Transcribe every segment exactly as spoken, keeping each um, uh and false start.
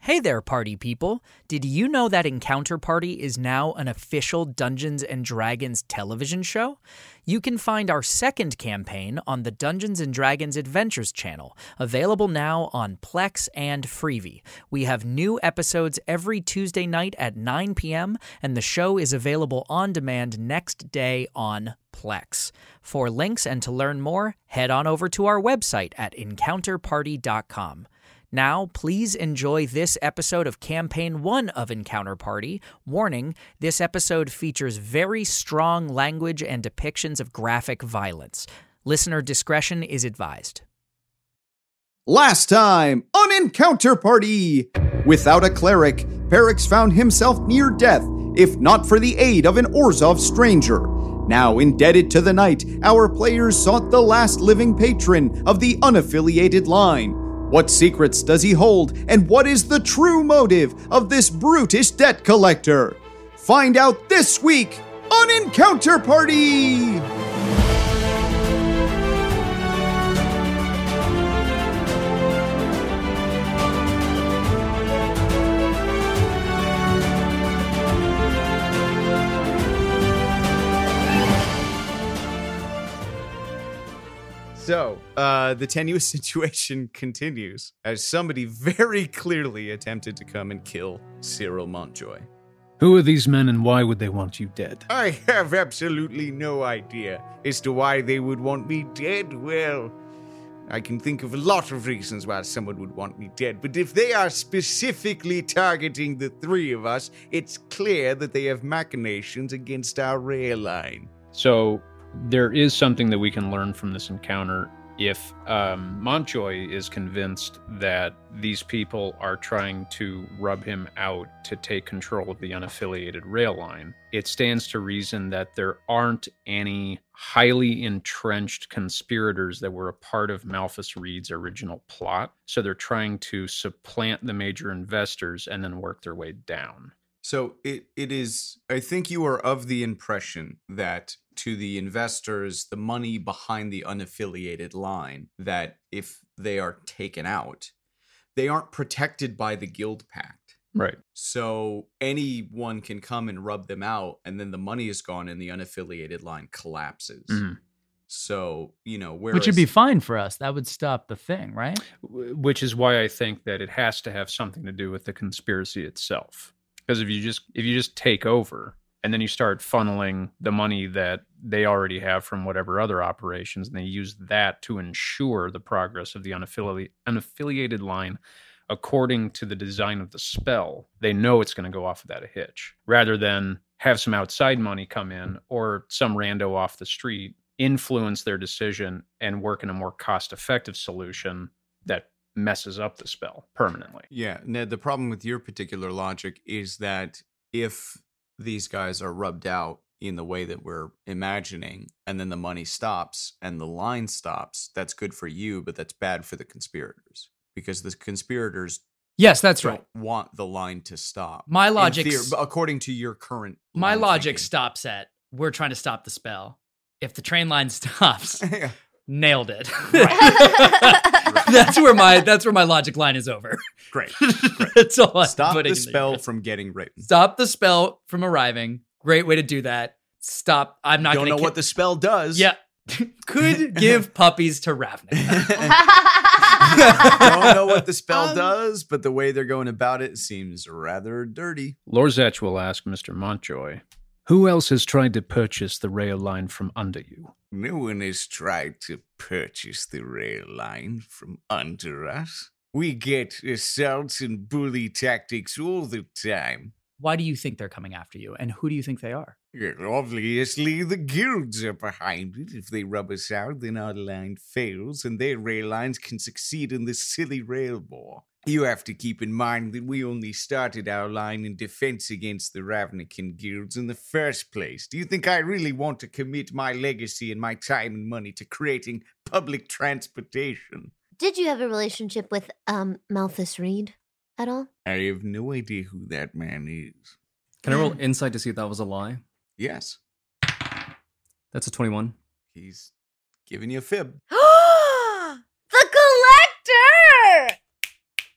Hey there, party people! Did you know that Encounter Party is now an official Dungeons and Dragons television show? You can find our second campaign on the Dungeons and Dragons Adventures channel, available now on Plex and Freevee. We have new episodes every Tuesday night at nine p.m., and the show is available on demand next day on Plex. For links and to learn more, head on over to our website at encounter party dot com. Now, please enjoy this episode of Campaign one of Encounter Party. Warning, this episode features very strong language and depictions of graphic violence. Listener discretion is advised. Last time on Encounter Party! Without a cleric, Perix found himself near death, if not for the aid of an Orzhov stranger. Now indebted to the knight, our players sought the last living patron of the unaffiliated line. What secrets does he hold, and what is the true motive of this brutish debt collector? Find out this week on Encounter Party! So, uh, the tenuous situation continues as somebody very clearly attempted to come and kill Cyril Montjoy. Who are these men and why would they want you dead? I have absolutely no idea as to why they would want me dead. Well, I can think of a lot of reasons why someone would want me dead, but if they are specifically targeting the three of us, it's clear that they have machinations against our rail line. So, there is something that we can learn from this encounter. If um, Montjoy is convinced that these people are trying to rub him out to take control of the unaffiliated rail line, it stands to reason that there aren't any highly entrenched conspirators that were a part of Malthus Reed's original plot. So they're trying to supplant the major investors and then work their way down. So it it is, I think you are of the impression that to the investors, the money behind the unaffiliated line, that if they are taken out, they aren't protected by the Guild Pact. Right. So anyone can come and rub them out, and then the money is gone and the unaffiliated line collapses. Mm-hmm. So, you know, whereas... Which would be fine for us. That would stop the thing, right? Which is why I think that it has to have something to do with the conspiracy itself. Because if you just if you just take over and then you start funneling the money that they already have from whatever other operations, and they use that to ensure the progress of the unaffiliated, unaffiliated line according to the design of the spell, they know it's going to go off without a hitch, rather than have some outside money come in or some rando off the street influence their decision and work in a more cost-effective solution that messes up the spell permanently. Yeah, Ned, the problem with your particular logic is that if these guys are rubbed out in the way that we're imagining, and then the money stops and the line stops, that's good for you, but that's bad for the conspirators. Because the conspirators Yes, that's don't right. want the line to stop. My logic, theory, according to your current my logic thinking. stops at we're trying to stop the spell. If the train line stops, yeah. Nailed it. Right. that's where my that's where my logic line is over. Great. Great. That's all I'm Stop putting the spell there. from getting written. Stop the spell from arriving. Great way to do that. Stop. I'm not. Don't gonna know ki- what the spell does. Yeah. Could give puppies to Ravnik. Don't know what the spell Um, does, but the way they're going about it seems rather dirty. Lorzach will ask Mister Montjoy, who else has tried to purchase the rail line from under you? No one has tried to purchase the rail line from under us. We get assaults and bully tactics all the time. Why do you think they're coming after you? And who do you think they are? Well, obviously, the guilds are behind it. If they rub us out, then our line fails, and their rail lines can succeed in this silly rail war. You have to keep in mind that we only started our line in defense against the Ravnican guilds in the first place. Do you think I really want to commit my legacy and my time and money to creating public transportation? Did you have a relationship with um Malthus Reed at all? I have no idea who that man is. Can I roll insight to see if that was a lie? Yes. That's a twenty-one. He's giving you a fib. The collector!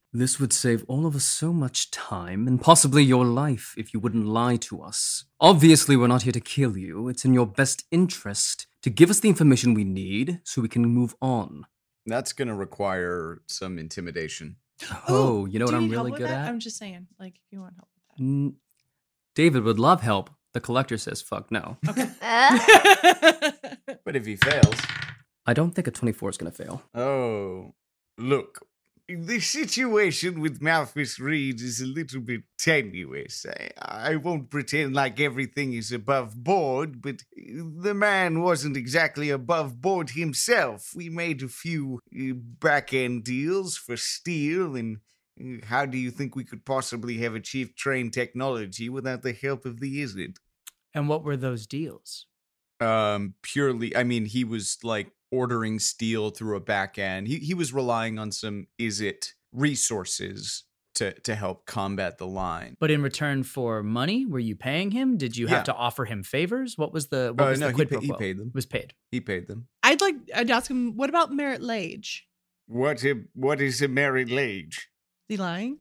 This would save all of us so much time and possibly your life if you wouldn't lie to us. Obviously, we're not here to kill you. It's in your best interest to give us the information we need so we can move on. That's going to require some intimidation. Oh, you know Do what you I'm need help really with good that? at? I'm just saying, like, if you want help with that. Mm, David would love help. The collector says fuck no. Okay. Uh, But if he fails... I don't think a twenty-four is going to fail. Oh, look. The situation with Malthus Reed is a little bit tenuous. I, I won't pretend like everything is above board, but the man wasn't exactly above board himself. We made a few uh, back-end deals for steel, and uh, how do you think we could possibly have achieved train technology without the help of the Izzet? And what were those deals? Um, purely, I mean, he was like ordering steel through a back end. He he was relying on some Izzet resources to to help combat the line. But in return for money, were you paying him? Did you have Yeah. to offer him favors? What was the what Uh, was no, the he quid pa- pro he quo? paid them. Was paid. He paid them. I'd like, I'd ask him, what about Merit Lage? What a, what is a married age? Is he lying?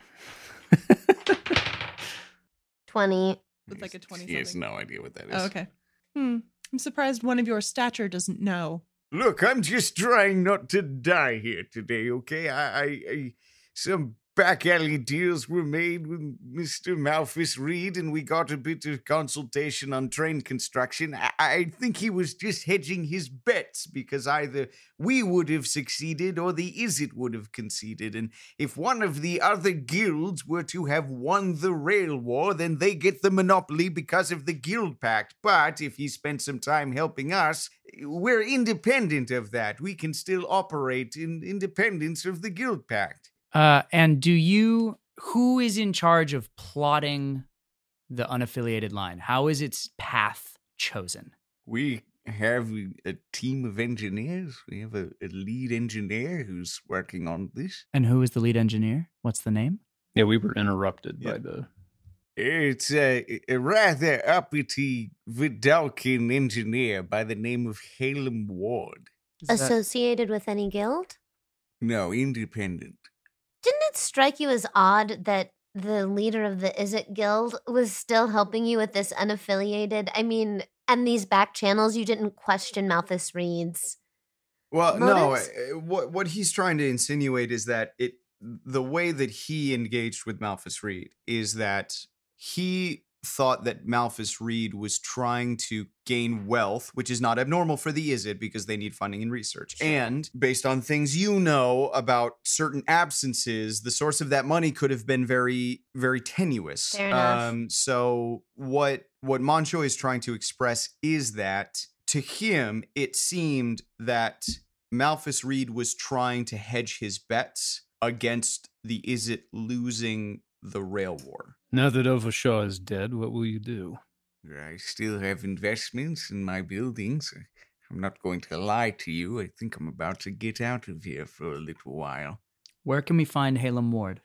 twenty. With like a twenty He has something. no idea what that is. Oh, okay. Hmm. I'm surprised one of your stature doesn't know. Look, I'm just trying not to die here today, okay? I, I, I some back alley deals were made with Mister Malthus Reed, and we got a bit of consultation on train construction. I, I think he was just hedging his bets because either we would have succeeded or the Izzet would have conceded. And if one of the other guilds were to have won the rail war, then they get the monopoly because of the guild pact. But if he spent some time helping us, we're independent of that. We can still operate in independence of the guild pact. Uh, and do you, who is in charge of plotting the unaffiliated line? How is its path chosen? We have a team of engineers. We have a, a lead engineer who's working on this. And who is the lead engineer? What's the name? Yeah, we were interrupted Yeah. by the. It's a, a rather uppity Vidalkin engineer by the name of Halem Ward. Is that- Associated with any guild? No, independent. Didn't it strike you as odd that the leader of the Izzet Guild was still helping you with this unaffiliated? I mean, and these back channels, you didn't question Malthus Reed's. Well, no. Motives? uh, What what he's trying to insinuate is that it the way that he engaged with Malthus Reed is that he thought that Malthus Reed was trying to gain wealth, which is not abnormal for the Izzet because they need funding and research. And based on things you know about certain absences, the source of that money could have been very, very tenuous. Fair enough. Um, so what what Moncho is trying to express is that to him, it seemed that Malthus Reed was trying to hedge his bets against the Izzet losing the rail war. Now that Overshaw is dead, what will you do? I still have investments in my buildings. I'm not going to lie to you. I think I'm about to get out of here for a little while. Where can we find Halem Ward?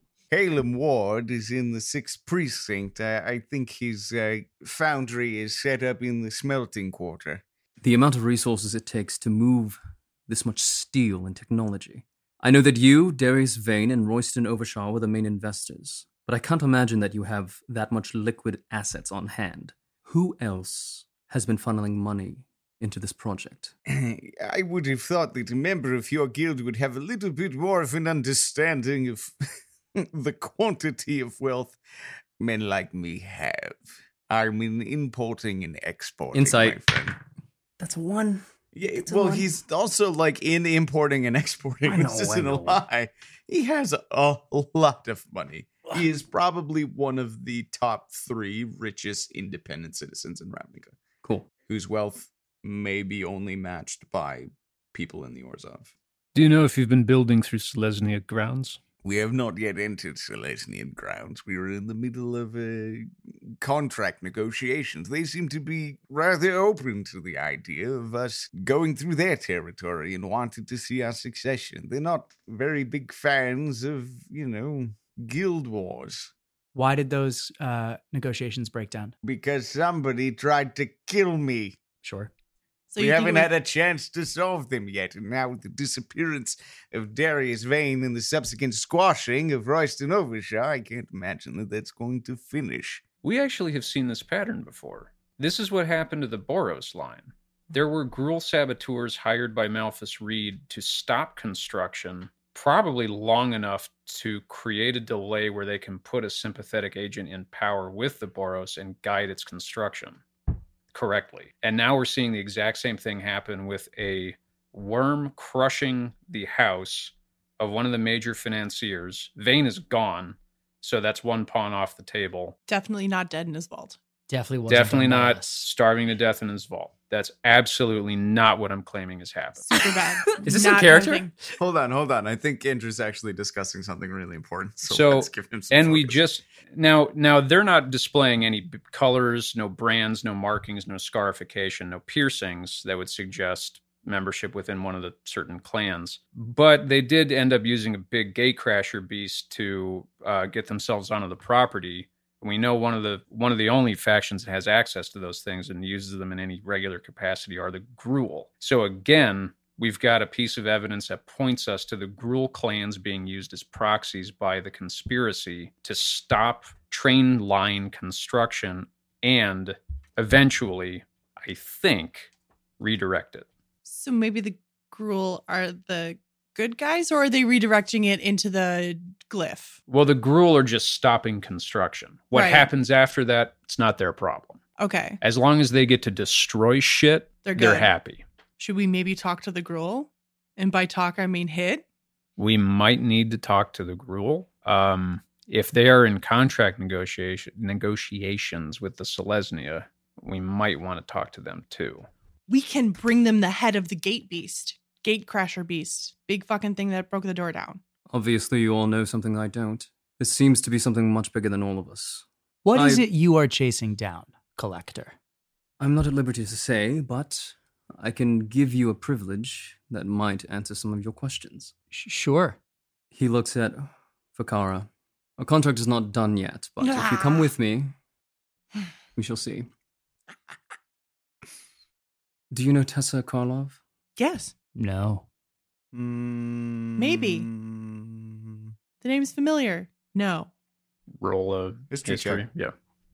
Halem Ward is in the sixth precinct. I, I think his uh, foundry is set up in the smelting quarter. The amount of resources it takes to move this much steel and technology. I know that you, Darius Vane, and Royston Overshaw were the main investors, but I can't imagine that you have that much liquid assets on hand. Who else has been funneling money into this project? I would have thought that a member of your guild would have a little bit more of an understanding of the quantity of wealth men like me have. I'm in importing and exporting, Insight. my friend. That's one. Yeah, It's well, on. he's also like in importing and exporting. I know, This I isn't a know. lie. He has a lot of money. He is probably one of the top three richest independent citizens in Ravnica, Cool. whose wealth may be only matched by people in the Orzhov. Do you know if you've been building through Selesnya grounds? We have not yet entered Selesnian grounds. We are in the middle of uh, contract negotiations. They seem to be rather open to the idea of us going through their territory and wanted to see our succession. They're not very big fans of, you know, guild wars. Why did those uh, negotiations break down? Because somebody tried to kill me. Sure. So we you think haven't it was- had a chance to solve them yet, and now with the disappearance of Darius Vane and the subsequent squashing of Royston Overshaw, I can't imagine that that's going to finish. We actually have seen this pattern before. This is what happened to the Boros line. There were Gruul saboteurs hired by Malthus Reed to stop construction, probably long enough to create a delay where they can put a sympathetic agent in power with the Boros and guide its construction correctly. And now we're seeing the exact same thing happen with a worm crushing the house of one of the major financiers. Vane is gone, so that's one pawn off the table. Definitely not dead in his vault. Definitely wasn't Definitely done by not us. starving to death in his vault. That's absolutely not what I'm claiming has happened. Super bad. Is this in Not character? anything. Hold on, hold on. I think Andrew's actually discussing something really important. So, So, let's give him some and we focus. just now now they're not displaying any b- colors, no brands, no markings, no scarification, no piercings that would suggest membership within one of the certain clans. But they did end up using a big gatecrasher beast to uh, get themselves onto the property. And we know one of the one of the only factions that has access to those things and uses them in any regular capacity are the Gruul. So again, we've got a piece of evidence that points us to the Gruul clans being used as proxies by the conspiracy to stop train line construction and eventually, I think, redirect it. So maybe the Gruul are the good guys, or are they redirecting it into the glyph? Well, the Gruul are just stopping construction. What Right. happens after that, it's not their problem. Okay. As long as they get to destroy shit, They're they're good. happy. Should we maybe talk to the Gruul? And by talk, I mean hit. We might need to talk to the Gruul. Um, if they are in contract negotiation negotiations with the Selesnya, we might want to talk to them too. We can bring them the head of the gate beast, gate crasher beast, big fucking thing that broke the door down. Obviously, you all know something I don't. This seems to be something much bigger than all of us. What is I- it you are chasing down, Collector? I'm not at liberty to say, but I can give you a privilege that might answer some of your questions. Sh- sure. He looks at Fakara. Our contract is not done yet, but if you come with me, we shall see. Do you know Tessa Karlov? Yes, No. Maybe. the name's familiar. No. Roll a History history. check. Yeah.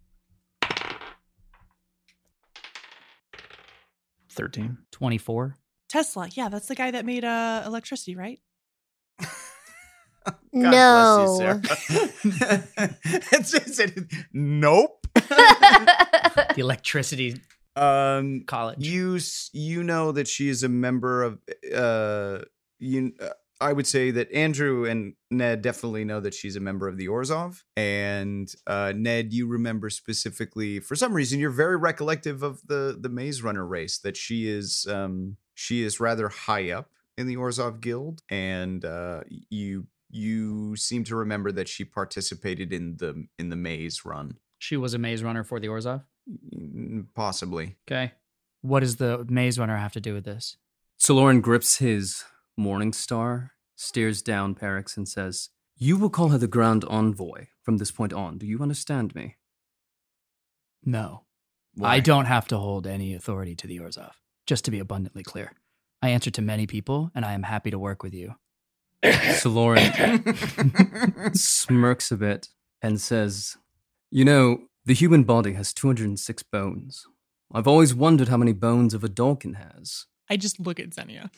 thirteen. twenty-four. Tesla. Yeah, that's the guy that made uh, electricity, right? God No. bless you, Sarah. It's- it's- it- nope. The electricity Um, college. you s- you know that she is a member of uh you. Uh, I would say that Andrew and Ned definitely know that she's a member of the Orzhov. And uh, Ned, you remember specifically, for some reason, you're very recollective of the the Maze Runner race. That she is um she is rather high up in the Orzhov Guild, and uh, you you seem to remember that she participated in the in the maze run. She was a maze runner for the Orzhov. Mm, Possibly. Okay. What does the maze runner have to do with this? Soloran grips his Morning Star, stares down Perix, and says, "You will call her the Grand Envoy from this point on. Do you understand me?" No. Why? I don't have to hold any authority to the Orzhov, just to be abundantly clear. I answer to many people, and I am happy to work with you. Soloran smirks a bit and says, "You know, the human body has two hundred six bones. I've always wondered how many bones of a Dalkin has." I just look at Xenia.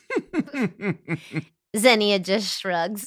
Xenia just shrugs.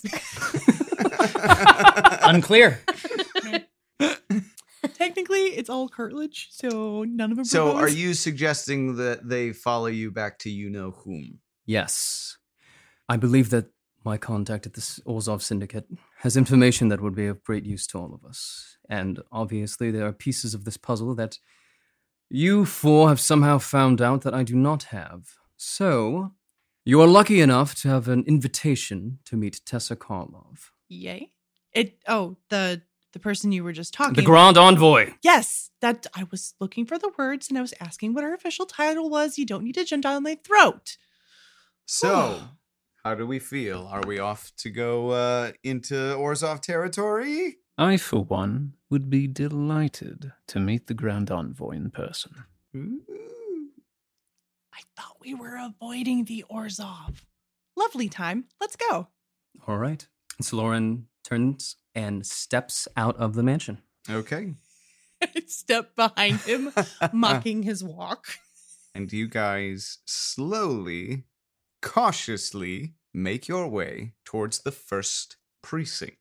Unclear. Technically, it's all cartilage, so none of them. So, are bones. you suggesting that they follow you back to you know whom? Yes. I believe that my contact at the Orzhov Syndicate has information that would be of great use to all of us. And obviously, there are pieces of this puzzle that you four have somehow found out that I do not have. So, you are lucky enough to have an invitation to meet Tessa Karlov. Yay! It. Oh, the the person you were just talking. The Grand Envoy! Yes, that I was looking for the words and I was asking what her official title was. You don't need to jump down my throat. So, how do we feel? Are we off to go uh, into Orzhov territory? I, for one, would be delighted to meet the Grand Envoy in person. I thought we were avoiding the Orzhov. Lovely time. Let's go. All right. So Lauren turns and steps out of the mansion. Okay. I step behind him, mocking his walk. And you guys slowly, cautiously make your way towards the first precinct.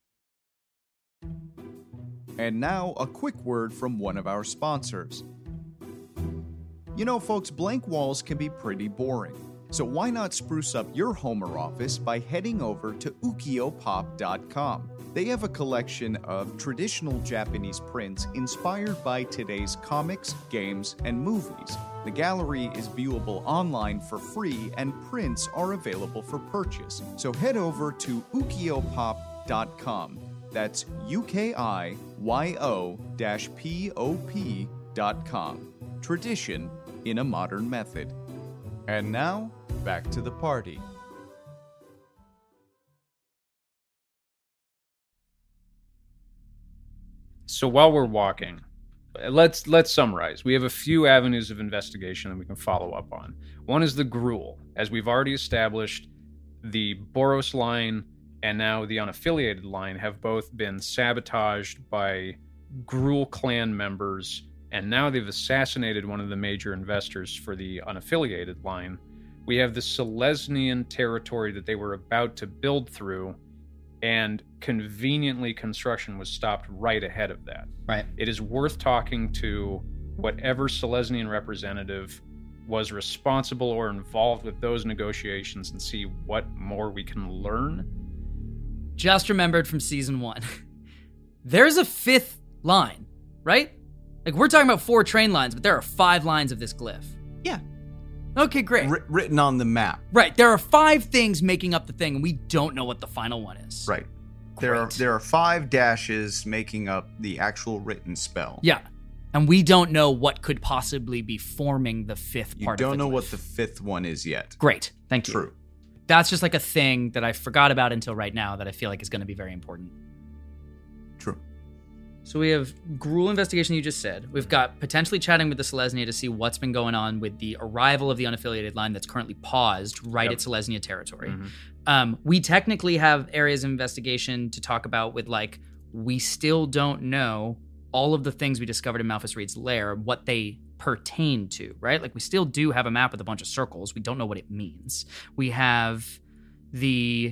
And now, a quick word from one of our sponsors. You know, folks, blank walls can be pretty boring. So why not spruce up your home or office by heading over to ukiyo pop dot com? They have a collection of traditional Japanese prints inspired by today's comics, games, and movies. The gallery is viewable online for free, and prints are available for purchase. So head over to ukiyo pop dot com. That's U K I Y O P O P dot com. Tradition in a modern method. And now, back to the party. So while we're walking, let's let's summarize. We have a few avenues of investigation that we can follow up on. One is the Gruul. As we've already established, the Boros line and now the unaffiliated line have both been sabotaged by Gruul clan members, and now they've assassinated one of the major investors for the unaffiliated line. We have the Selesnyan territory that they were about to build through, and conveniently construction was stopped right ahead of that. Right. It is worth talking to whatever Selesnyan representative was responsible or involved with those negotiations and see what more we can learn. Just remembered from season one. There's a fifth line, right? Like, we're talking about four train lines, but there are five lines of this glyph. Yeah. Okay, great. R- written on the map. Right, there are five things making up the thing, and we don't know what the final one is. Right. There are Great. there are five dashes making up the actual written spell. Yeah, and we don't know what could possibly be forming the fifth You part of the don't know glyph. what the fifth one is yet. Great, thank you. True. That's just like a thing that I forgot about until right now that I feel like is going to be very important. True. So we have Gruul investigation you just said. We've got potentially chatting with the Selesnya to see what's been going on with the arrival of the unaffiliated line that's currently paused right Yep. at Selesnya territory. Mhm. Um, we technically have areas of investigation to talk about with, like, we still don't know all of the things we discovered in Malphas Reed's lair, what they pertain to, right? Like, we still do have a map with a bunch of circles. We don't know what it means. We have the...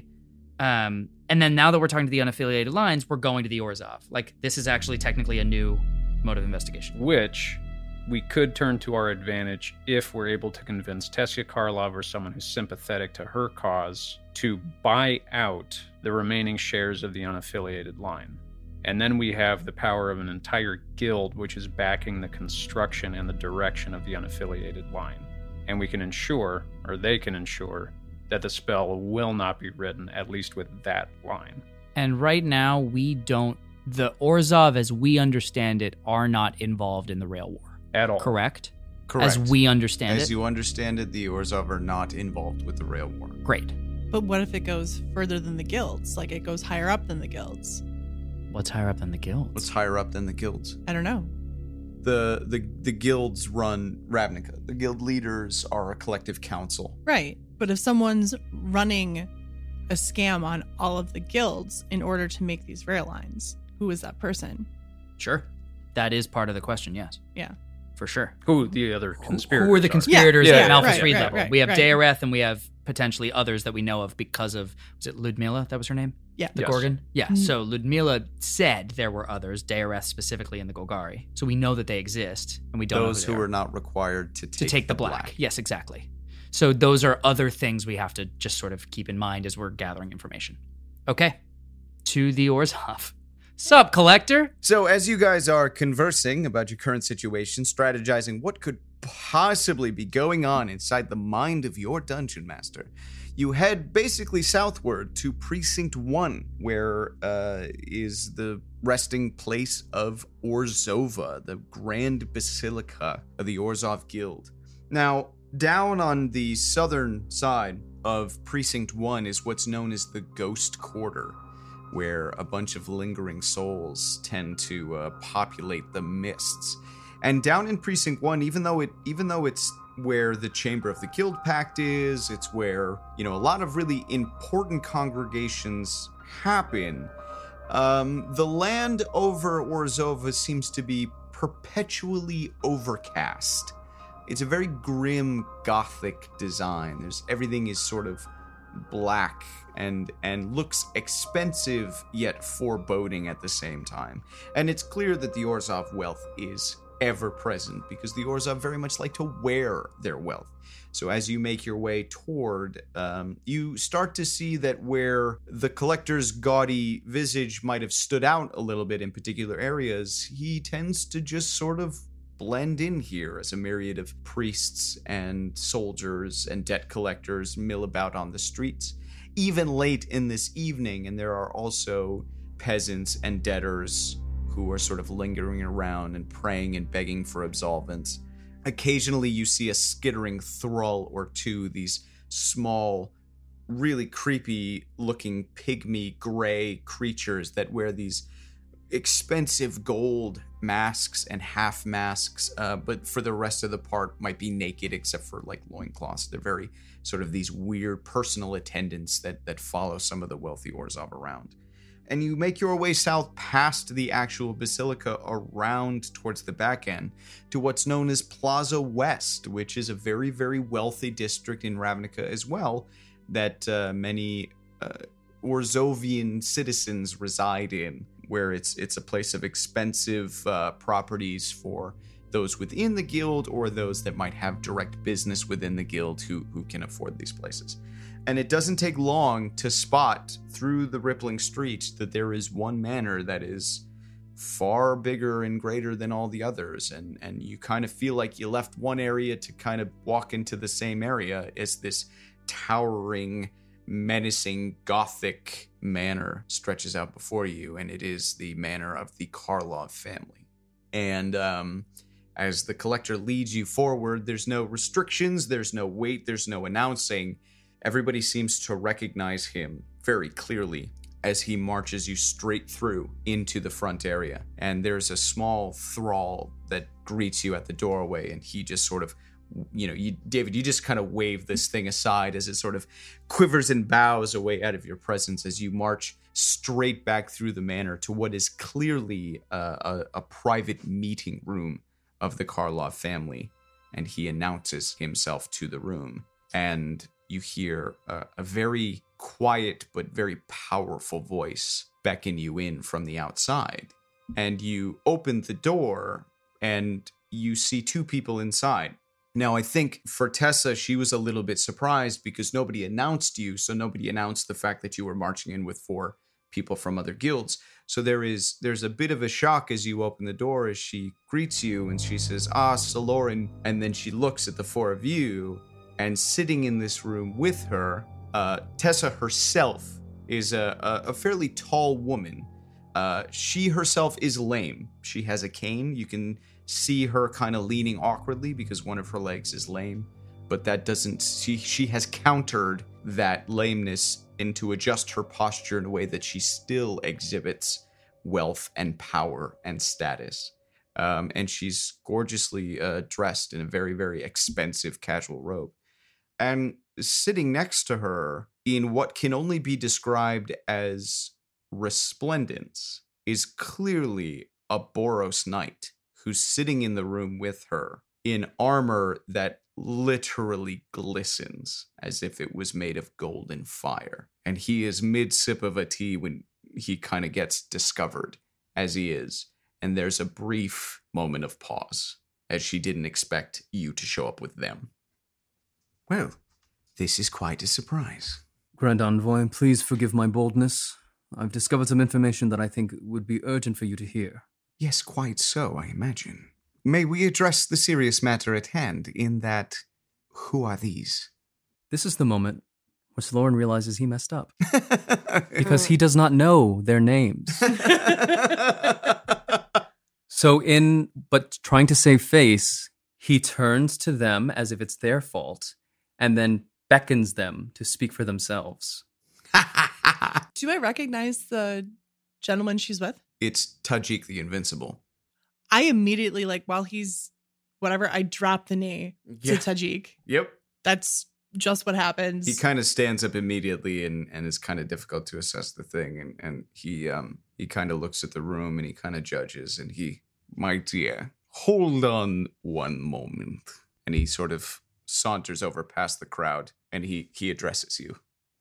Um, and then now that we're talking to the unaffiliated lines, we're going to the Orzhov. Like, this is actually technically a new mode of investigation. Which we could turn to our advantage if we're able to convince Tessia Karlov or someone who's sympathetic to her cause to buy out the remaining shares of the unaffiliated line. And then we have the power of an entire guild which is backing the construction and the direction of the unaffiliated line. And we can ensure, or they can ensure, that the spell will not be written, at least with that line. And right now, we don't... The Orzhov, as we understand it, are not involved in the Rail War. At all. Correct? Correct. As we understand As it? you understand it, the Orzhov are not involved with the Rail War. Great. But what if it goes further than the guilds? Like, it goes higher up than the guilds? What's higher up than the guilds? What's higher up than the guilds? I don't know. The the the guilds run Ravnica. The guild leaders are a collective council. Right. But if someone's running a scam on all of the guilds in order to make these rail lines, who is that person? Sure. That is part of the question, yes. Yeah. For sure. Who the other conspirators Who are the are. conspirators Yeah, at yeah, Malphas right, Reed right, level? right, we have right. Daereth, and we have potentially others that we know of because of, was it Ludmilla? That was her name? Yeah. The Yes. Gorgon? Yeah. Mhm. So Ludmilla said there were others, Daereth specifically in the Golgari. So we know that they exist, and we don't Those know who, who they are not required to to take, take the black. Yes, exactly. So those are other things we have to just sort of keep in mind as we're gathering information. Okay. To the Orzhov. Sup, Collector? So, as you guys are conversing about your current situation, strategizing what could possibly be going on inside the mind of your dungeon master, you head basically southward to Precinct one, where uh, is the resting place of Orzhova, the grand basilica of the Orzhov Guild. Now, down on the southern side of Precinct one is what's known as the Ghost Quarter, where a bunch of lingering souls tend to uh, populate the mists. And down in Precinct one, even though it even though it's where the Chamber of the Guild Pact is. It's where, you know, a lot of really important congregations happen. Um, the land over Orzova seems to be perpetually overcast. It's a very grim Gothic design. There's everything is sort of black and and looks expensive yet foreboding at the same time. And it's clear that the Orzhov wealth is ever present because the Orzhov very much like to wear their wealth. So as you make your way toward, um, you start to see that where the collector's gaudy visage might have stood out a little bit in particular areas, he tends to just sort of blend in here as a myriad of priests and soldiers and debt collectors mill about on the streets, even late in this evening. And there are also peasants and debtors who are sort of lingering around and praying and begging for absolvents. Occasionally you see a skittering thrall or two, these small, really creepy looking pygmy gray creatures that wear these expensive gold masks and half masks, uh, but for the rest of the part might be naked except for like loincloths. They're very sort of these weird personal attendants that that follow some of the wealthy Orzhov around. And you make your way south past the actual basilica around towards the back end to what's known as Plaza West, which is a very, very wealthy district in Ravnica as well that uh, many uh, Orzovian citizens reside in, where it's it's a place of expensive uh, properties for those within the guild or those that might have direct business within the guild who, who can afford these places. And it doesn't take long to spot through the rippling streets that there is one manor that is far bigger and greater than all the others. And, and you kind of feel like you left one area to kind of walk into the same area as this towering, menacing Gothic manor stretches out before you. And it is the manor of the Karlov family. And um, as the collector leads you forward, there's no restrictions, there's no wait, there's no announcing. Everybody seems to recognize him very clearly as he marches you straight through into the front area. And there's a small thrall that greets you at the doorway, and he just sort of, you know, you, David, you just kind of wave this thing aside as it sort of quivers and bows away out of your presence as you march straight back through the manor to what is clearly a, a, a private meeting room of the Karlov family. And he announces himself to the room. And you hear a, a very quiet but very powerful voice beckon you in from the outside. And you open the door and you see two people inside. Now, I think for Tessa, she was a little bit surprised because nobody announced you, so nobody announced the fact that you were marching in with four people from other guilds. So there is there's a bit of a shock as you open the door as she greets you and she says, "Ah, Saloran," and then she looks at the four of you. And sitting in this room with her, uh, Tessa herself is a, a, a fairly tall woman. Uh, she herself is lame. She has a cane. You can see her kind of leaning awkwardly because one of her legs is lame. But that doesn't... She, she has countered that lameness and to adjust her posture in a way that she still exhibits wealth and power and status. Um, and she's gorgeously uh, dressed in a very, very expensive casual robe. And sitting next to her in what can only be described as resplendence is clearly a Boros knight who's sitting in the room with her in armor that literally glistens as if it was made of gold and fire. And he is mid-sip of a tea when he kind of gets discovered as he is. And there's a brief moment of pause as she didn't expect you to show up with them. Well, this is quite a surprise. Grand Envoy, please forgive my boldness. I've discovered some information that I think would be urgent for you to hear. Yes, quite so, I imagine. May we address the serious matter at hand in that, who are these? This is the moment where Saloran realizes he messed up. Because he does not know their names. So in, but trying to save face, he turns to them as if it's their fault, and then beckons them to speak for themselves. Do I recognize the gentleman she's with? It's Tajik the Invincible. I immediately, like, while he's whatever. I drop the knee Yeah. to Tajik. Yep. That's just what happens. He kind of stands up immediately and, and is kind of difficult to assess the thing. And, and he um he kind of looks at the room and he kind of judges and he, my dear, hold on one moment. And he sort of saunters over past the crowd and he, he addresses you.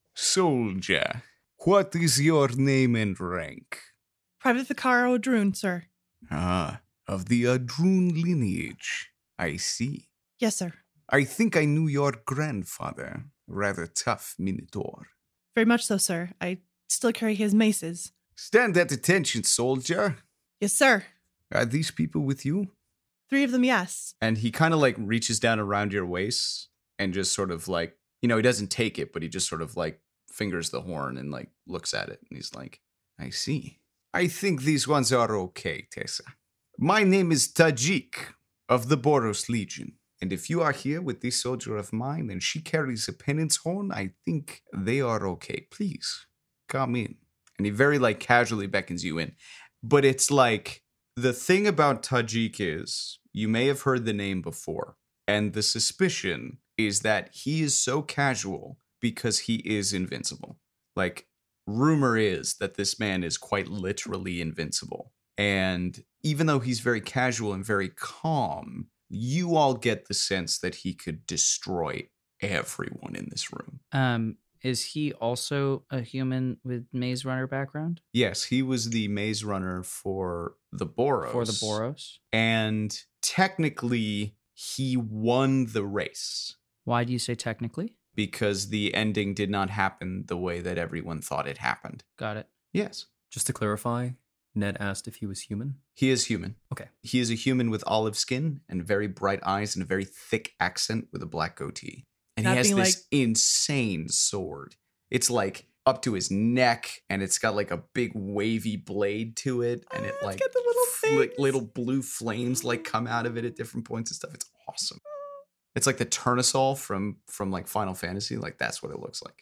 Soldier, what is your name and rank? Private Vicar O'Droon, sir. Ah, of the Adrun lineage. I see. Yes, sir. I think I knew your grandfather. Rather tough Minotaur. Very much so, sir. I still carry his maces. Stand at attention, soldier. Yes, sir. Are these people with you? Three of them, yes. And he kind of like reaches down around your waist and just sort of like, you know, he doesn't take it, but he just sort of like fingers the horn and like looks at it. And he's like, I see. I think these ones are okay, Tessa. My name is Tajik of the Boros Legion. And if you are here with this soldier of mine and she carries a penance horn, I think they are okay. Please, come in. And he very, like, casually beckons you in. But it's like, the thing about Tajik is, you may have heard the name before. And the suspicion is that he is so casual because he is invincible. Like, rumor is that this man is quite literally invincible. And even though he's very casual and very calm, you all get the sense that he could destroy everyone in this room. Um, is he also a human with Maze Runner background? Yes, he was the maze runner for the Boros. For the Boros? And technically, he won the race. Why do you say technically? Because the ending did not happen the way that everyone thought it happened. Got it. Yes. Just to clarify, Ned asked if he was human. He is human. Okay. He is a human with olive skin and very bright eyes and a very thick accent with a black goatee. And That he has being this like- insane sword. It's like up to his neck and it's got like a big wavy blade to it. And Ah, it it's like got the little fli- things. little blue flames like come out of it at different points and stuff. It's awesome. It's like the Tournesol from from like Final Fantasy. Like that's what it looks like.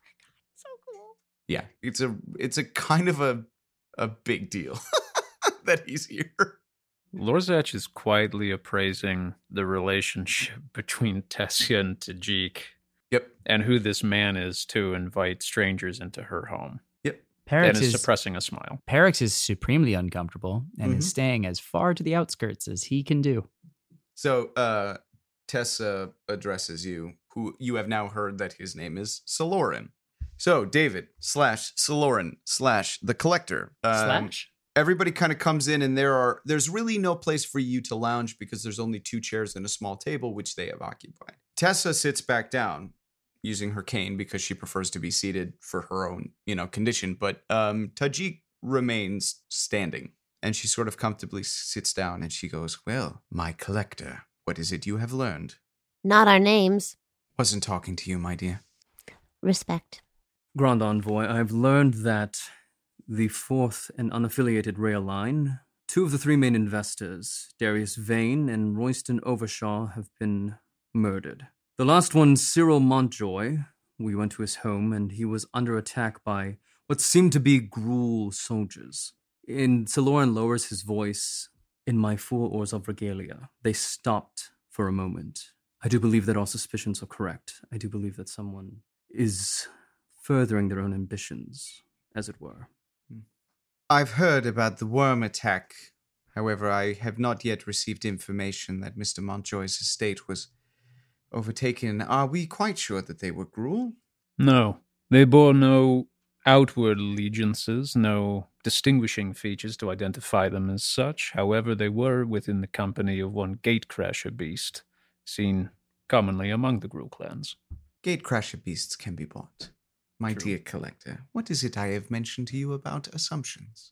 So cool. Yeah. It's a it's a kind of a a big deal that he's here. Lorzach is quietly appraising the relationship between Tessia and Tajik. Yep. And who this man is to invite strangers into her home. Yep. And Perix is is, suppressing a smile. Perix is supremely uncomfortable and Mhm. is staying as far to the outskirts as he can do. So uh Tessa addresses you, who you have now heard that his name is Saloran. So David slash Saloran slash the Collector. Um, Slash? Everybody kind of comes in and there are there's really no place for you to lounge because there's only two chairs and a small table which they have occupied. Tessa sits back down using her cane because she prefers to be seated for her own, you know, condition, but um Tajik remains standing and she sort of comfortably sits down and she goes, "Well, my Collector, what is it you have learned?" Not our names. Wasn't talking to you, my dear. Respect. Grand Envoy, I've learned that the fourth and unaffiliated rail line, two of the three main investors, Darius Vane and Royston Overshaw, have been murdered. The last one, Cyril Montjoy, we went to his home and he was under attack by what seemed to be Gruul soldiers. And Saloran lowers his voice. In my four oars of regalia, they stopped for a moment. I do believe that our suspicions are correct. I do believe that someone is furthering their own ambitions, as it were. I've heard about the worm attack. However, I have not yet received information that Mister Montjoy's estate was overtaken. Are we quite sure that they were Gruul? No, they bore no outward allegiances, no distinguishing features to identify them as such. However, they were within the company of one Gatecrasher beast, seen commonly among the Gruul clans. Gatecrasher beasts can be bought. My True. dear Collector, what is it I have mentioned to you about assumptions?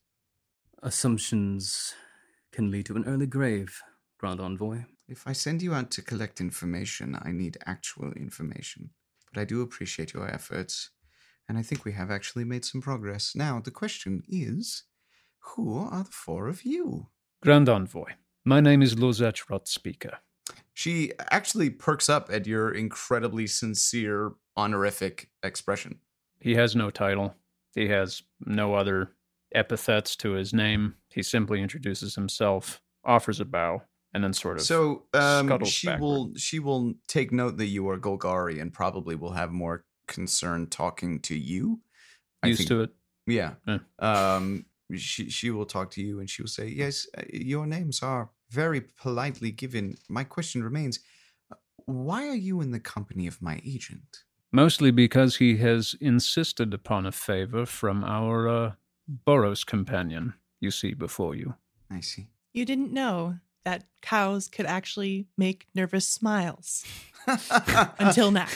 Assumptions can lead to an early grave, Grand Envoy. If I send you out to collect information, I need actual information. But I do appreciate your efforts, and I think we have actually made some progress. Now, the question is, who are the four of you? Grand Envoy, my name is Lorzach Rotspeaker. She actually perks up at your incredibly sincere, honorific expression. He has no title. He has no other epithets to his name. He simply introduces himself, offers a bow, and then sort of So um, scuttles she backward. will she will take note that you are Golgari and probably will have more concern talking to you. Used to it. Yeah. Yeah. Um, she she will talk to you and she will say, "Yes, uh, your names are very politely given. My question remains: uh, why are you in the company of my agent?" Mostly because he has insisted upon a favor from our uh, Boros companion you see before you. I see. You didn't know that cows could actually make nervous smiles until now.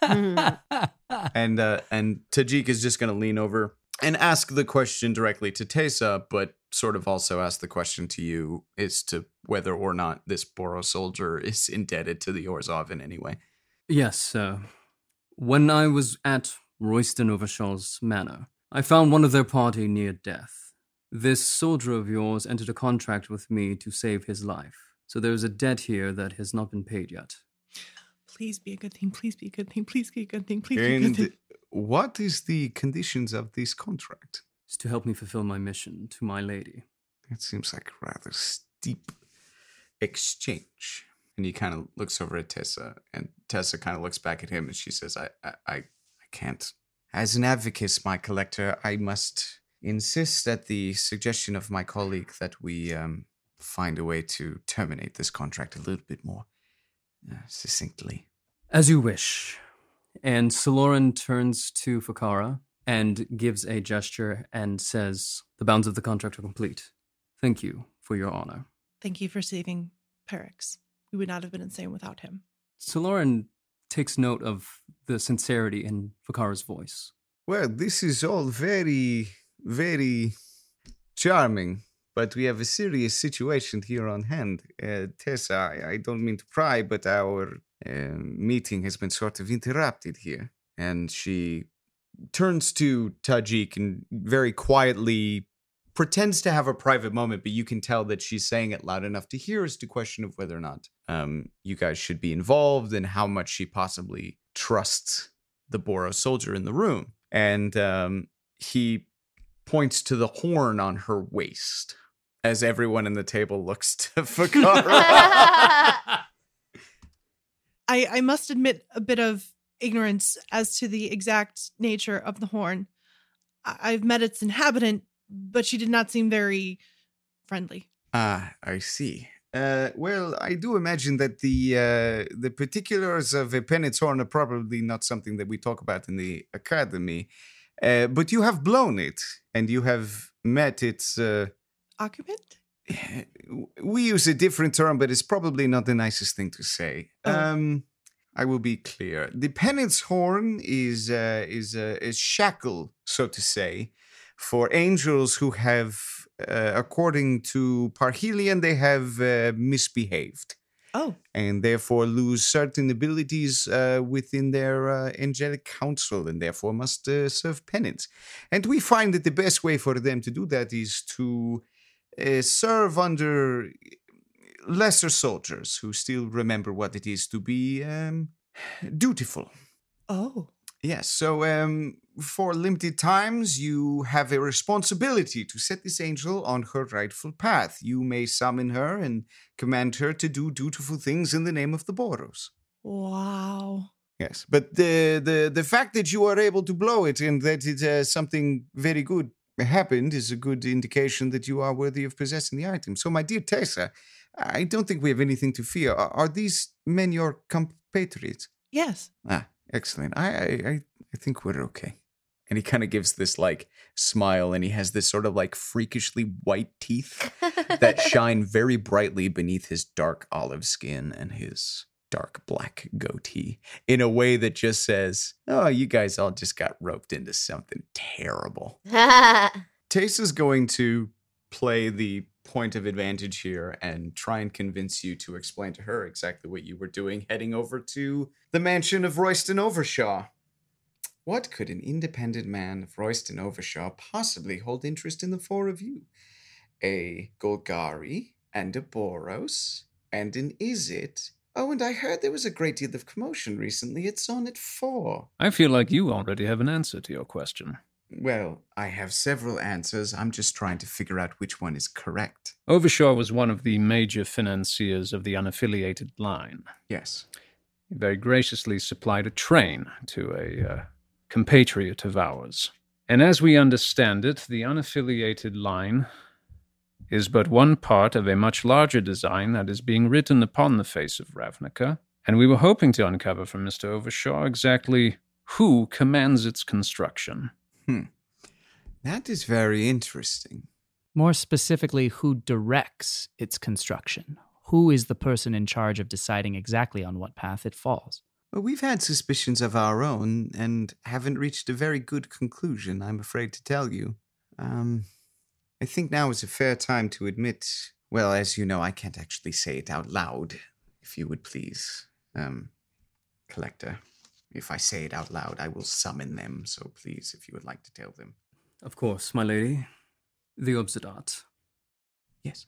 and uh, and Tajik is just going to lean over and ask the question directly to Teysa, but sort of also ask the question to you as to whether or not this Boros soldier is indebted to the Orzhov in any way. Yes, uh, when I was at Royston Overshaw's manor, I found one of their party near death. This soldier of yours entered a contract with me to save his life, so there is a debt here that has not been paid yet. Please be a good thing, please be a good thing, please be a good thing, please be a And good thing. what is the conditions of this contract? It's to help me fulfill my mission to my lady. It seems like a rather steep exchange. And he kind of looks over at Tessa, and Tessa kind of looks back at him, and she says, I, I, I, I can't. As an advocate, my collector, I must insist at the suggestion of my colleague that we um, find a way to terminate this contract a little bit more uh, succinctly. As you wish. And Saloran turns to Fakara and gives a gesture and says, the bounds of the contract are complete. Thank you for your honor. Thank you for saving Perix. We would not have been insane without him. Saloran takes note of the sincerity in Fakara's voice. Well, this is all very, very charming, but we have a serious situation here on hand. Uh, Tessa, I, I don't mean to pry, but our uh, meeting has been sort of interrupted here. And she turns to Tajik and very quietly pretends to have a private moment, but you can tell that she's saying it loud enough to hear as to question of whether or not um, you guys should be involved and how much she possibly trusts the Boros soldier in the room. And um, he points to the horn on her waist as everyone in the table looks to Fakara. I, I must admit a bit of ignorance as to the exact nature of the horn. I- I've met its inhabitant, but she did not seem very friendly. Ah, I see. Uh, well, I do imagine that the uh, the particulars of a penance horn are probably not something that we talk about in the academy. Uh, but you have blown it, and you have met its... Uh, Occupant? we use a different term, but it's probably not the nicest thing to say. Oh. Um, I will be clear. The penance horn is uh, is uh, a shackle, so to say, for angels who have, uh, according to Parhelion, they have uh, misbehaved. Oh. And therefore lose certain abilities uh, within their uh, angelic council, and therefore must uh, serve penance. And we find that the best way for them to do that is to uh, serve under lesser soldiers who still remember what it is to be um, dutiful. Oh. Yes, so um, for limited times, you have a responsibility to set this angel on her rightful path. You may summon her and command her to do dutiful things in the name of the Boros. Wow. Yes, but the, the, the fact that you are able to blow it and that it, uh, something very good happened is a good indication that you are worthy of possessing the item. So, my dear Tessa, I don't think we have anything to fear. Are, are these men your compatriots? Yes. Ah. Excellent. I, I I think we're okay. And he kind of gives this like smile, and he has this sort of like freakishly white teeth that shine very brightly beneath his dark olive skin and his dark black goatee in a way that just says, oh, you guys all just got roped into something terrible. Teysa's going to play the point of advantage here and try and convince you to explain to her exactly what you were doing heading over to the mansion of Royston Overshaw. What could an independent man of Royston Overshaw possibly hold interest in the four of you? A Golgari and a Boros and an Izzet. Oh, and I heard there was a great deal of commotion recently at Sonnet four. I feel like you already have an answer to your question. Well, I have several answers. I'm just trying to figure out which one is correct. Overshaw was one of the major financiers of the unaffiliated line. Yes. He very graciously supplied a train to a uh, compatriot of ours. And as we understand it, the unaffiliated line is but one part of a much larger design that is being written upon the face of Ravnica, and we were hoping to uncover from Mister Overshaw exactly who commands its construction. Hmm. That is very interesting. More specifically, who directs its construction? Who is the person in charge of deciding exactly on what path it falls? Well, we've had suspicions of our own and haven't reached a very good conclusion, I'm afraid to tell you. Um, I think now is a fair time to admit, well, as you know, I can't actually say it out loud, if you would please. Um, Collector, if I say it out loud, I will summon them, so please, if you would like to tell them. Of course, my lady. The Obsidat. Yes.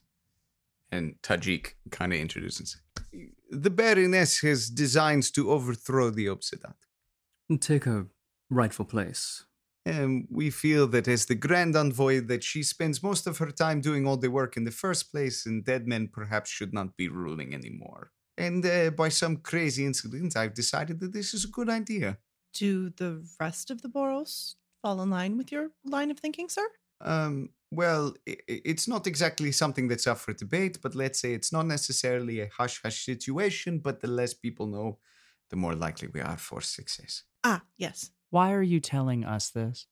And Tajik kind of introduces. The Baroness has designs to overthrow the Obsidat. Take her rightful place. And we feel that as the Grand Envoy, that she spends most of her time doing all the work in the first place, and dead men perhaps should not be ruling anymore. And uh, by some crazy incident, I've decided that this is a good idea. Do the rest of the Boros fall in line with your line of thinking, sir? Um, well, i- it's not exactly something that's up for debate, but let's say it's not necessarily a hush-hush situation, but the less people know, the more likely we are for success. Ah, yes. Why are you telling us this?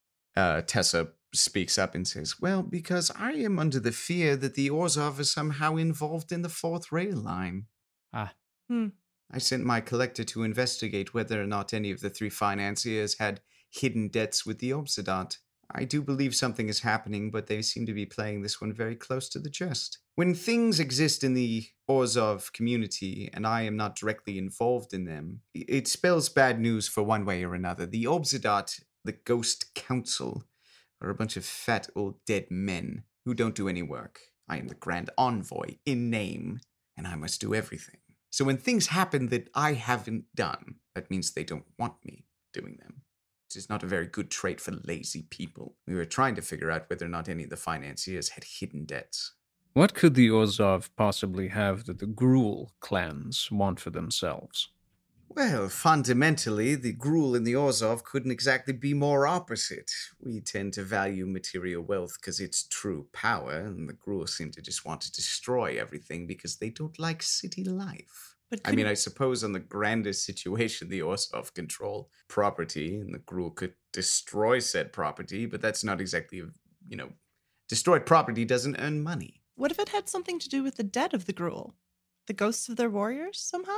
Uh, Tessa speaks up and says, well, because I am under the fear that the Orzhov is somehow involved in the fourth rail line. Ah. Hmm. I sent my collector to investigate whether or not any of the three financiers had hidden debts with the Obsidat. I do believe something is happening, but they seem to be playing this one very close to the chest. When things exist in the Orzhov community, and I am not directly involved in them, it spells bad news for one way or another. The Obsidat, the Ghost Council, are a bunch of fat old dead men who don't do any work. I am the Grand Envoy, in name, and I must do everything. So when things happen that I haven't done, that means they don't want me doing them. Which is not a very good trait for lazy people. We were trying to figure out whether or not any of the financiers had hidden debts. What could the Orzhov possibly have that the Gruul clans want for themselves? Well, fundamentally, the Gruul and the Orzhov couldn't exactly be more opposite. We tend to value material wealth because it's true power, and the Gruul seem to just want to destroy everything because they don't like city life. But I could- mean, I suppose on the grandest situation, the Orzhov control property, and the Gruul could destroy said property, but that's not exactly, you know, destroyed property doesn't earn money. What if it had something to do with the dead of the Gruul? The ghosts of their warriors, somehow?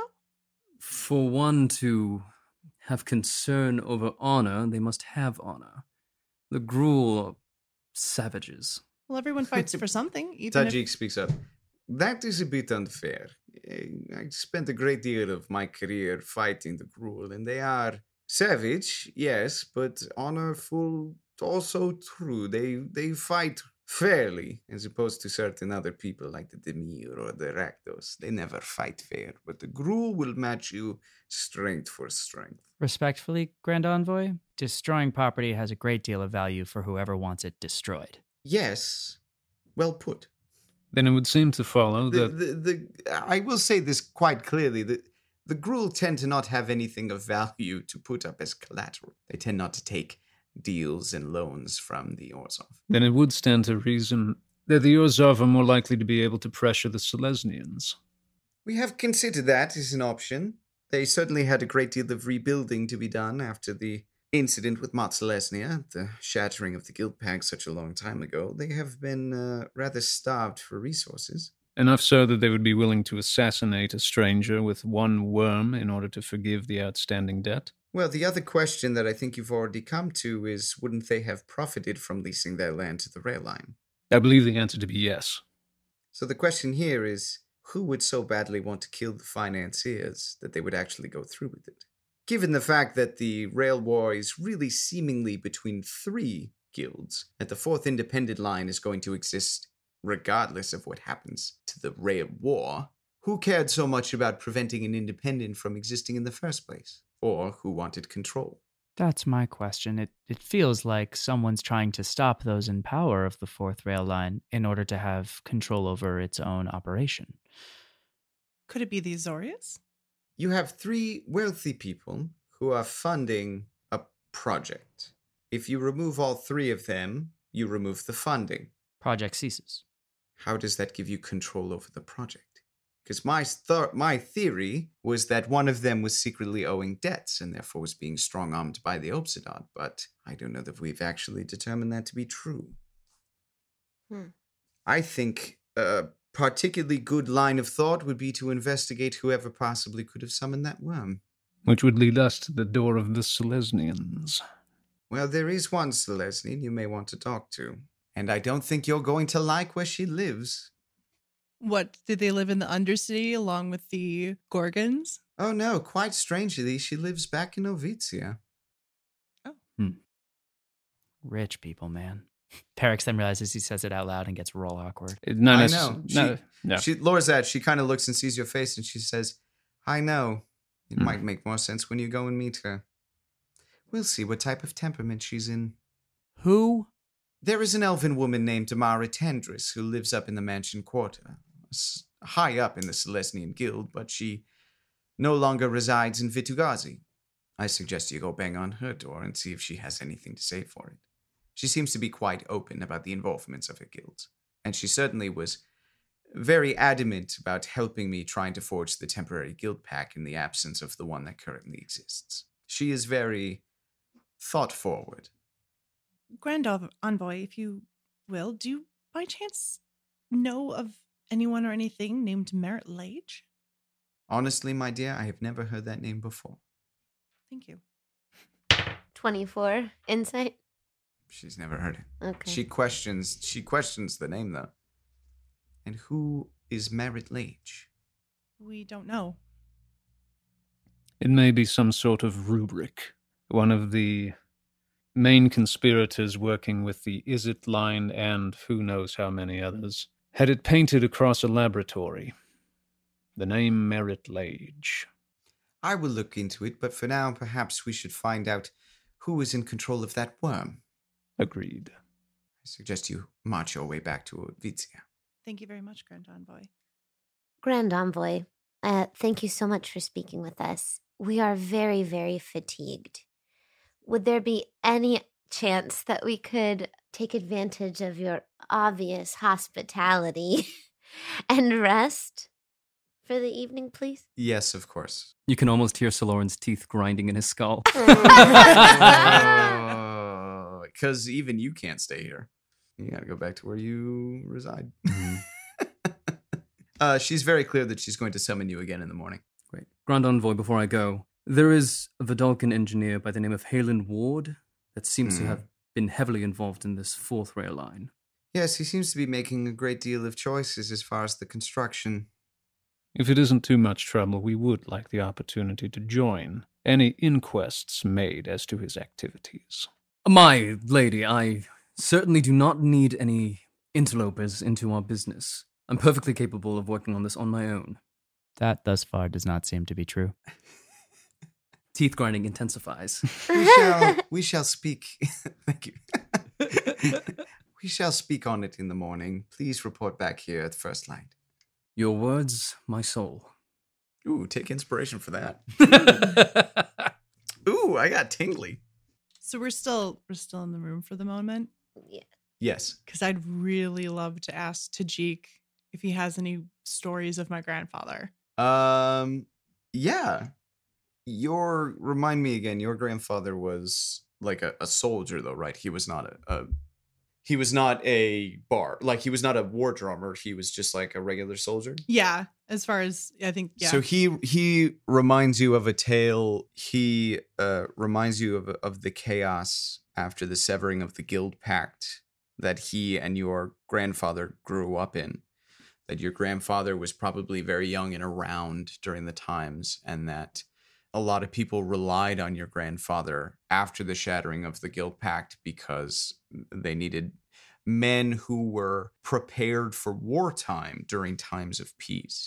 For one to have concern over honor, they must have honor. The Gruul are savages. Well, everyone fights for something, even Tajik if... speaks up. That is a bit unfair. I spent a great deal of my career fighting the Gruul, and they are savage, yes, but honorful, also true. They they fight fairly, as opposed to certain other people like the Demir or the Rakdos. They never fight fair, but the Gruul will match you strength for strength. Respectfully, Grand Envoy, destroying property has a great deal of value for whoever wants it destroyed. Yes, well put. Then it would seem to follow The, that... the, the, I will say this quite clearly. The, the Gruul tend to not have anything of value to put up as collateral. They tend not to take deals and loans from the Orzhov. Then it would stand to reason that the Orzhov are more likely to be able to pressure the Selesnians. We have considered that as an option. They certainly had a great deal of rebuilding to be done after the incident with Mot Selesnya, the shattering of the Guild Pact such a long time ago. They have been uh, rather starved for resources. Enough so that they would be willing to assassinate a stranger with one worm in order to forgive the outstanding debt. Well, the other question that I think you've already come to is, wouldn't they have profited from leasing their land to the rail line? I believe the answer to be yes. So the question here is, who would so badly want to kill the financiers that they would actually go through with it? Given the fact that the rail war is really seemingly between three guilds, that the fourth independent line is going to exist regardless of what happens to the rail war, who cared so much about preventing an independent from existing in the first place? Or who wanted control? That's my question. It it feels like someone's trying to stop those in power of the fourth rail line in order to have control over its own operation. Could it be the Azorius? You have three wealthy people who are funding a project. If you remove all three of them, you remove the funding. Project ceases. How does that give you control over the project? Because my th- my theory was that one of them was secretly owing debts and therefore was being strong-armed by the Obsidian, but I don't know that we've actually determined that to be true. Hmm. I think a particularly good line of thought would be to investigate whoever possibly could have summoned that worm. Which would lead us to the door of the Selesnians. Well, there is one Selesnian you may want to talk to, and I don't think you're going to like where she lives. What, did they live in the Undercity along with the Gorgons? Oh no, quite strangely, she lives back in Ovitia. Rich people, man. Perix then realizes he says it out loud and gets real awkward. It- Not I necess- know. She, no, no. she, Lorzad, she kind of looks and sees your face and she says, I know. It Hmm. might make more sense when you go and meet her. We'll see what type of temperament she's in. Who? There is an elven woman named Amara Tendris who lives up in the Mansion Quarter, s- high up in the Selesnian Guild, but she no longer resides in Vitugazi. I suggest you go bang on her door and see if she has anything to say for it. She seems to be quite open about the involvements of her guilds, and she certainly was very adamant about helping me trying to forge the temporary guild pack in the absence of the one that currently exists. She is very thought-forward. Grand Env- Envoy, if you will, do you by chance know of anyone or anything named Merit Lage? Honestly, my dear, I have never heard that name before. Thank you. twenty-four insight. She's never heard it. Okay. She questions she questions the name though. And who is Merit Lage? We don't know. It may be some sort of rubric. One of the main conspirators working with the Izzet line and who knows how many others had it painted across a laboratory. The name Merit Lage. I will look into it, but for now perhaps we should find out who is in control of that worm. Agreed. I suggest you march your way back to Ovitia. Thank you very much, Grand Envoy. Grand Envoy, uh, thank you so much for speaking with us. We are very, very fatigued. Would there be any chance that we could take advantage of your obvious hospitality and rest for the evening, please? Yes, of course. You can almost hear Saloran's teeth grinding in his skull. Because even you can't stay here. You gotta go back to where you reside. uh, she's very clear that she's going to summon you again in the morning. Great. Grand Envoy, before I go, there is a Vidalcan engineer by the name of Halen Ward that seems to Hmm. have been heavily involved in this fourth rail line. Yes, he seems to be making a great deal of choices as far as the construction. If it isn't too much trouble, we would like the opportunity to join any inquests made as to his activities. My lady, I certainly do not need any interlopers into our business. I'm perfectly capable of working on this on my own. That thus far does not seem to be true. Teeth grinding intensifies. We shall, we shall speak. Thank you. We shall speak on it in the morning. Please report back here at First Light. Your words, my soul. Ooh, take inspiration for that. Ooh, I got tingly. So we're still we're still in the room for the moment. Yeah. Yes. Because I'd really love to ask Tajik if he has any stories of my grandfather. Um, yeah. Your, remind me again, your grandfather was like a, a soldier though, right? He was not a, a, he was not a bar, like he was not a war drummer. He was just like a regular soldier. Yeah, as far as I think, yeah. So he he reminds you of a tale. He uh, reminds you of of the chaos after the severing of the guild pact that he and your grandfather grew up in. That your grandfather was probably very young and around during the times, and that a lot of people relied on your grandfather after the shattering of the guild pact because they needed men who were prepared for wartime during times of peace.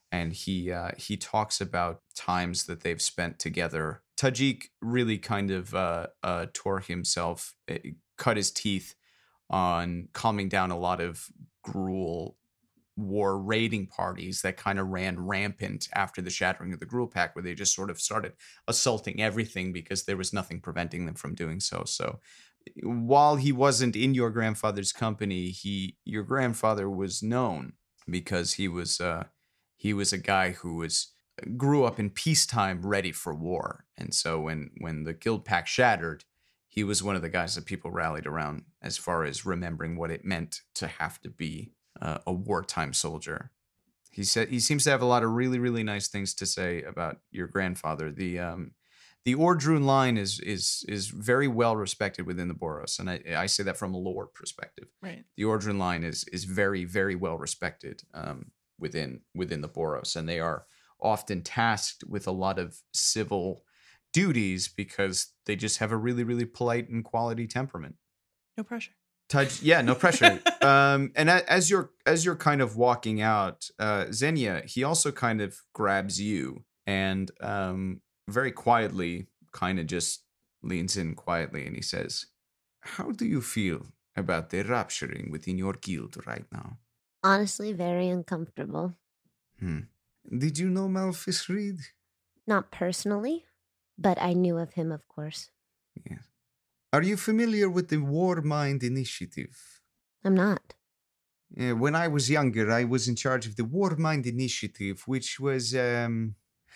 and he uh, he talks about times that they've spent together. Tajik really kind of uh, uh, tore himself, uh, cut his teeth on calming down a lot of Gruul war raiding parties that kind of ran rampant after the shattering of the Gruul Pact, where they just sort of started assaulting everything because there was nothing preventing them from doing so. So while he wasn't in your grandfather's company, he your grandfather was known because he was uh, he was a guy who was grew up in peacetime, ready for war. And so when when the Guild Pact shattered, he was one of the guys that people rallied around as far as remembering what it meant to have to be uh, a wartime soldier. He said he seems to have a lot of really, really nice things to say about your grandfather. The um, the Ordrun line is is is very well respected within the Boros, and I, I say that from a lore perspective. Right. The Ordrun line is is very, very well respected um, within within the Boros, and they are often tasked with a lot of civil duties because they just have a really, really polite and quality temperament. No pressure. Touch, yeah, no pressure. um, and a, as you're as you're kind of walking out, uh, Xenia, he also kind of grabs you and um, very quietly, kind of just leans in quietly, and he says, "How do you feel about the rupturing within your guild right now?" Honestly, very uncomfortable. Hmm. Did you know Malphas Reed? Not personally, but I knew of him, of course. Yes. Are you familiar with the Warmind Initiative? I'm not. Uh, when I was younger, I was in charge of the Warmind Initiative, which was um,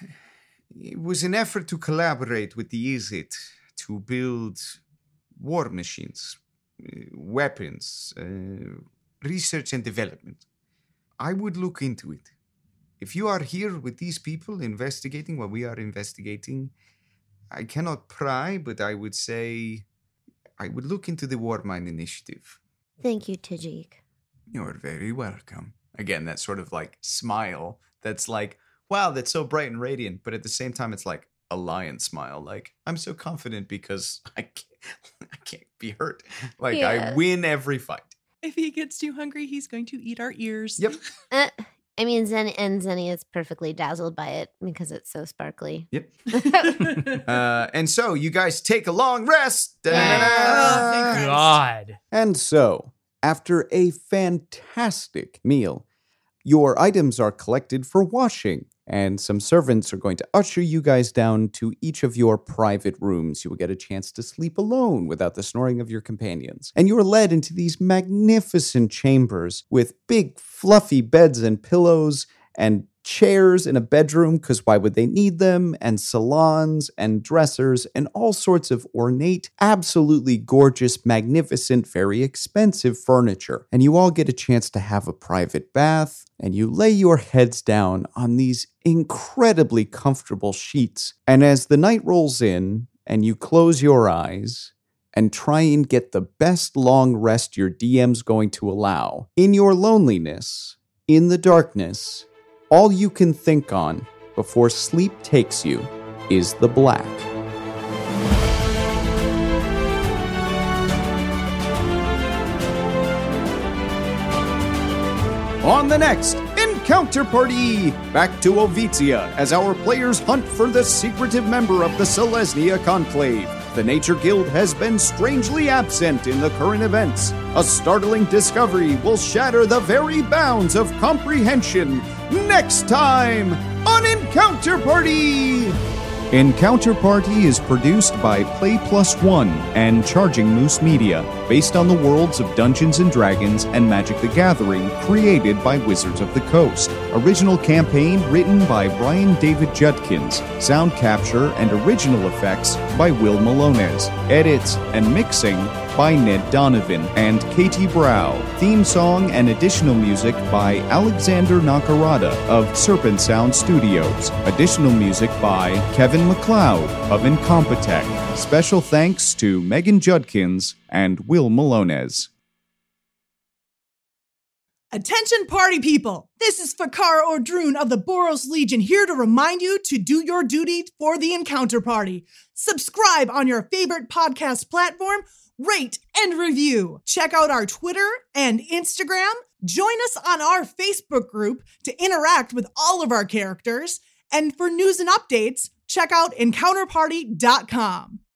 it was an effort to collaborate with the Izzet to build war machines, uh, weapons, uh, research and development. I would look into it. If you are here with these people investigating what we are investigating, I cannot pry, but I would say I would look into the Warmind Initiative. Thank you, Tajik. You're very welcome. Again, that sort of like smile that's like, wow, that's so bright and radiant. But at the same time, it's like a lion smile. Like, I'm so confident because I can't, I can't be hurt. Like, Yeah. I win every fight. If he gets too hungry, he's going to eat our ears. Yep. Uh, I mean, Zen and Zenny is perfectly dazzled by it because it's so sparkly. Yep. uh, and so you guys take a long rest. Oh, thank Christ. God. And so, after a fantastic meal, your items are collected for washing, and some servants are going to usher you guys down to each of your private rooms. You will get a chance to sleep alone without the snoring of your companions. And you are led into these magnificent chambers with big, fluffy beds and pillows and chairs in a bedroom, because why would they need them, and salons and dressers and all sorts of ornate, absolutely gorgeous, magnificent, very expensive furniture. And you all get a chance to have a private bath, and you lay your heads down on these incredibly comfortable sheets. And as the night rolls in and you close your eyes and try and get the best long rest your D M's going to allow, in your loneliness, in the darkness, all you can think on before sleep takes you is the black. On the next Encounter Party, back to Ovitia as our players hunt for the secretive member of the Selesnya Conclave. The Nature Guild has been strangely absent in the current events. A startling discovery will shatter the very bounds of comprehension. Next time on Encounter Party! Encounter Party is produced by Play Plus One and Charging Moose Media, based on the worlds of Dungeons and Dragons and Magic the Gathering, created by Wizards of the Coast. Original campaign written by Brian David Judkins. Sound capture and original effects by Will Malones. Edits and mixing by Ned Donovan and Katie Brow. Theme song and additional music by Alexander Nakarada of Serpent Sound Studios. Additional music by Kevin MacLeod of Incompetech. Special thanks to Megan Judkins and Will Malones. Attention party people! This is Fakar Ordrun of the Boros Legion here to remind you to do your duty for the Encounter Party. Subscribe on your favorite podcast platform, rate and review. Check out our Twitter and Instagram. Join us on our Facebook group to interact with all of our characters. And for news and updates, check out encounter party dot com.